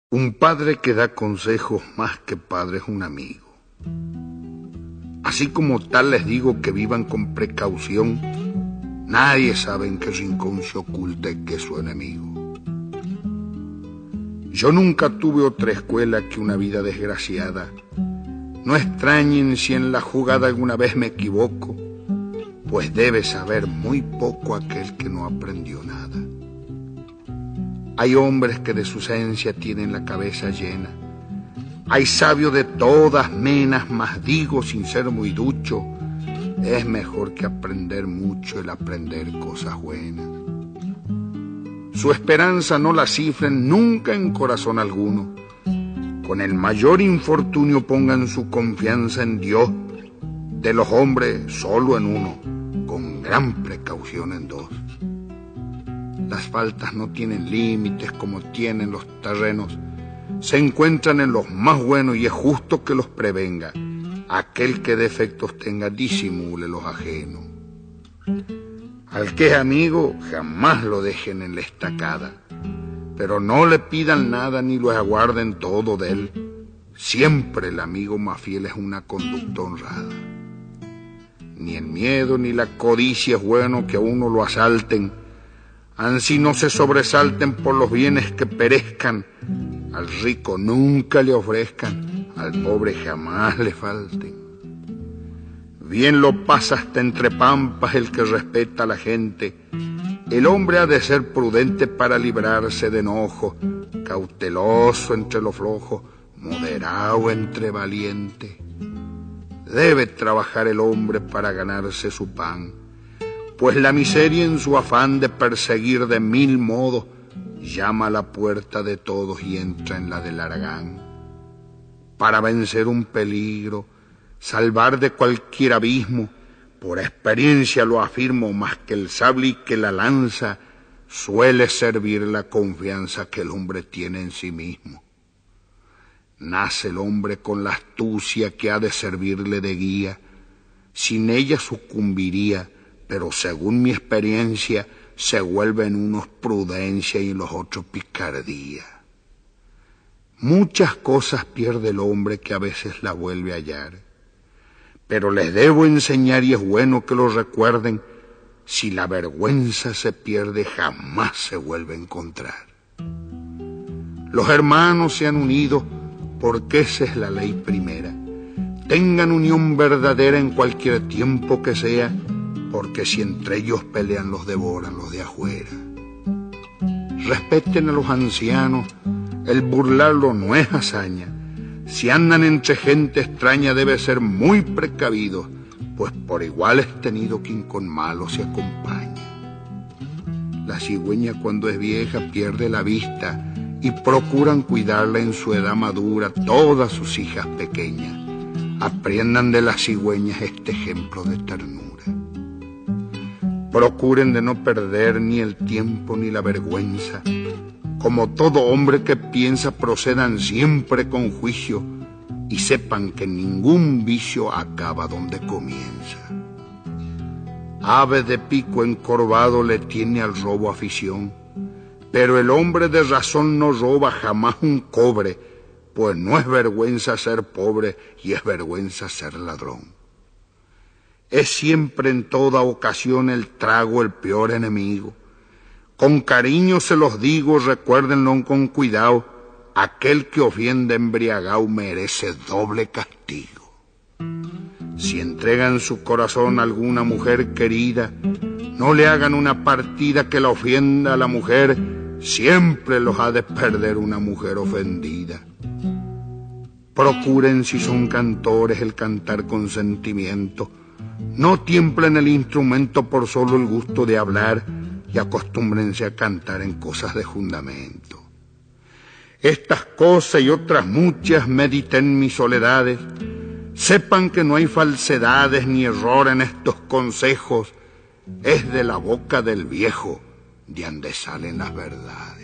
Un padre que da consejos más que padre es un amigo. Así como tal les digo que vivan con precaución, nadie sabe en qué rincón se oculta el que es su enemigo. Yo nunca tuve otra escuela que una vida desgraciada. No extrañen si en la jugada alguna vez me equivoco, pues debe saber muy poco aquel que no aprendió nada. Hay hombres que de su esencia tienen la cabeza llena. Hay sabios de todas menas, mas digo sin ser muy ducho, es mejor que aprender mucho el aprender cosas buenas. Su esperanza no la cifren nunca en corazón alguno. Con el mayor infortunio pongan su confianza en Dios, de los hombres solo en uno, con gran precaución en dos. Las faltas no tienen límites como tienen los terrenos, se encuentran en los más buenos y es justo que los prevenga. Aquel que defectos tenga, disimule los ajenos. Al que es amigo, jamás lo dejen en la estacada, pero no le pidan nada ni lo aguarden todo de él. Siempre el amigo más fiel es una conducta honrada. Ni el miedo ni la codicia es bueno que a uno lo asalten, ansí no se sobresalten por los bienes que perezcan. Al rico nunca le ofrezcan, al pobre jamás le falten. Bien lo pasa hasta entre pampas el que respeta a la gente. El hombre ha de ser prudente para librarse de enojo, cauteloso entre lo flojo, moderado entre valiente. Debe trabajar el hombre para ganarse su pan, pues la miseria en su afán de perseguir de mil modos llama a la puerta de todos y entra en la del haragán. Para vencer un peligro, salvar de cualquier abismo, por experiencia lo afirmo, más que el sable y que la lanza, suele servir la confianza que el hombre tiene en sí mismo. Nace el hombre con la astucia que ha de servirle de guía, sin ella sucumbiría, pero según mi experiencia, se vuelven unos prudencia y los otros picardía. Muchas cosas pierde el hombre que a veces la vuelve a hallar, pero les debo enseñar y es bueno que lo recuerden, si la vergüenza se pierde jamás se vuelve a encontrar. Los hermanos se han unido porque esa es la ley primera. Tengan unión verdadera en cualquier tiempo que sea, porque si entre ellos pelean los devoran los de afuera. Respeten a los ancianos, el burlarlo no es hazaña. Si andan entre gente extraña debe ser muy precavido, pues por igual es tenido quien con malo se acompaña. La cigüeña cuando es vieja pierde la vista y procuran cuidarla en su edad madura todas sus hijas pequeñas. Aprendan de las cigüeñas este ejemplo de ternura. Procuren de no perder ni el tiempo ni la vergüenza. Como todo hombre que piensa, procedan siempre con juicio y sepan que ningún vicio acaba donde comienza. Ave de pico encorvado le tiene al robo afición, pero el hombre de razón no roba jamás un cobre, pues no es vergüenza ser pobre y es vergüenza ser ladrón. Es siempre en toda ocasión el trago el peor enemigo. Con cariño se los digo, recuérdenlo con cuidado, aquel que ofende embriagado merece doble castigo. Si entregan su corazón a alguna mujer querida, no le hagan una partida que la ofienda a la mujer, siempre los ha de perder una mujer ofendida. Procuren si son cantores el cantar con sentimiento, no tiemblen el instrumento por solo el gusto de hablar y acostúmbrense a cantar en cosas de fundamento. Estas cosas y otras muchas mediten mis soledades, sepan que no hay falsedades ni error en estos consejos, es de la boca del viejo de ande salen las verdades.